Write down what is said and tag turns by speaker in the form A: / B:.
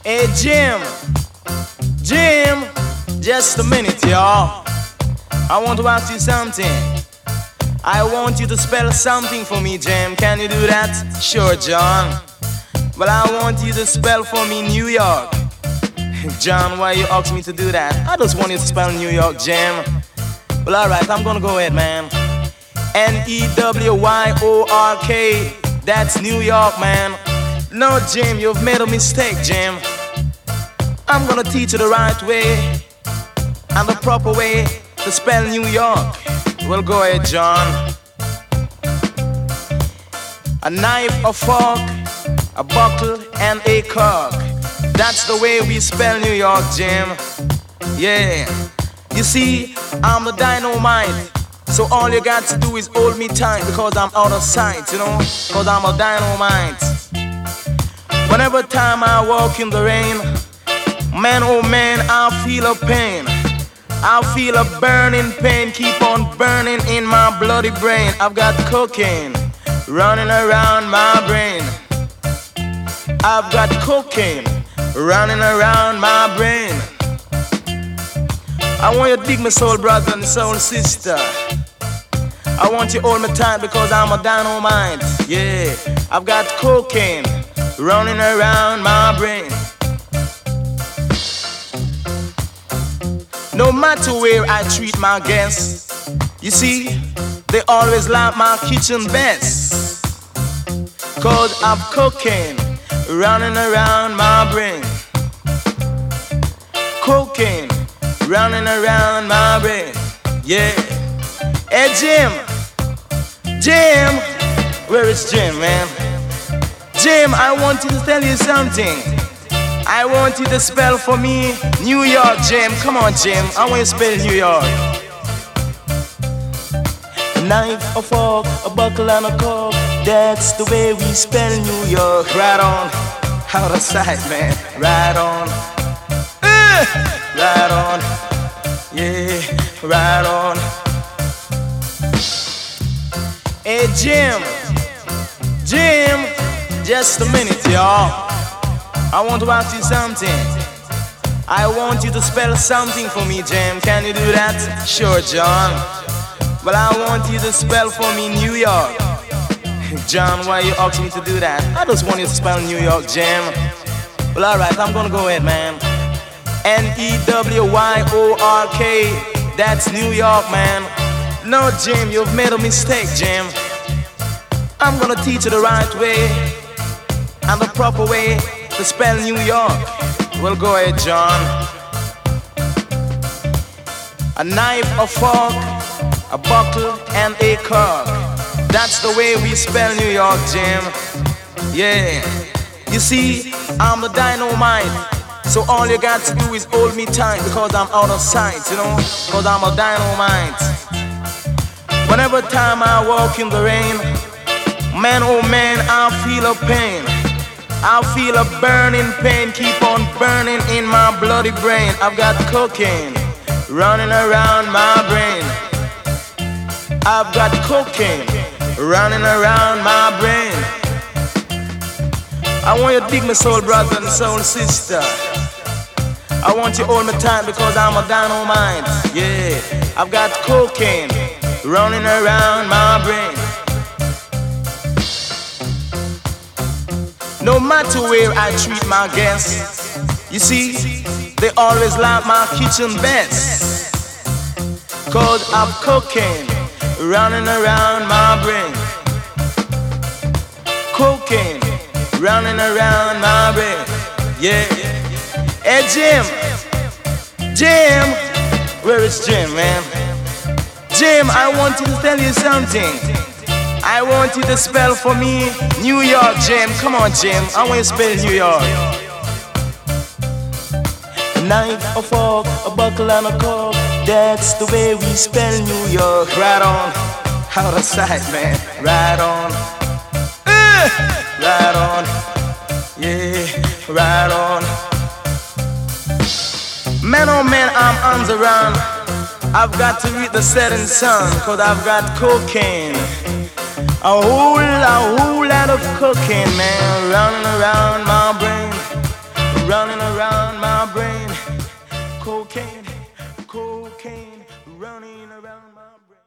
A: Hey Jim, just a minute, y'all. I want to ask you something. I want you to spell something for me, Jim. Can you do that? Sure, John. Well, I want you to spell for me New York. John, why you ask me to do that? I just want you to spell New York, Jim. Well, alright, I'm gonna go ahead, man. N-E-W-Y-O-R-K. That's New York, man. No, Jim, you've made a mistake, Jim. I'm gonna teach you the right way and the proper way to spell New York. Well, go ahead, John. A knife, a fork, a buckle, and a cork. That's the way we spell New York, Jim. Yeah. You see, I'm the dynamite. So all you got to do is hold me tight because I'm out of sight, you know? Cause I'm a dynamite. Whenever time I walk in the rain, man, oh man, I feel a pain. I feel a burning pain, keep on burning in my bloody brain. I've got cocaine running around my brain. I've got cocaine running around my brain. I want you to dig my soul brother and soul sister. I want you to hold me tight because I'm a dynamite. Yeah, I've got cocaine running around my brain. No matter where I treat my guests, you see, they always like my kitchen best. Cause I've cocaine running around my brain. Cocaine running around my brain. Yeah. Hey Jim, where is Jim, man? Jim, I want to tell you something. I want you to spell for me New York, Jim. Come on, Jim, I want you to spell New York. A knife, a fork, a buckle and a cork. That's the way we spell New York. Right on, out of sight, man. Right on, right on, yeah, right on. Hey Jim, just a minute, y'all. I want to ask you something. I want you to spell something for me, Jim. Can you do that? Sure, John. Well, I want you to spell for me New York. John, why you ask me to do that? I just want you to spell New York, Jim. Well, alright, I'm gonna go ahead, man. N-E-W-Y-O-R-K. That's New York, man. No, Jim, you've made a mistake, Jim. I'm gonna teach you the right way and the proper way to spell New York. Well, go ahead, John. A knife, a fork, a buckle, and a cork. That's the way we spell New York, Jim. Yeah. You see, I'm the dynamite. So all you got to do is hold me tight because I'm out of sight, you know? Cause I'm a dynamite. Whenever time I walk in the rain, man, oh man, I feel a pain. I feel a burning pain, keep on burning in my bloody brain. I've got cocaine running around my brain. I've got cocaine running around my brain. I want you to dig my soul brother and soul sister. I want you to hold me tight because I'm a dynamite. Yeah, I've got cocaine running around my brain. No matter where I treat my guests, you see, they always like my kitchen best. Cause I've cocaine running around my brain. Cocaine running around my brain. Yeah. Hey Jim, where is Jim, man? Jim, I want to tell you something. I want you to spell for me New York, Jim. Come on, Jim, I want you to spell New York. A knife, a fork, a buckle and a cork. That's the way we spell New York. Right on, out of sight, man. Right on, right on, yeah, right on. Man, oh man, I'm on the run. I've got to reach the setting sun, cause I've got cocaine. A whole lot of cocaine, man, running around my brain, running around my brain. Cocaine, cocaine running around my brain.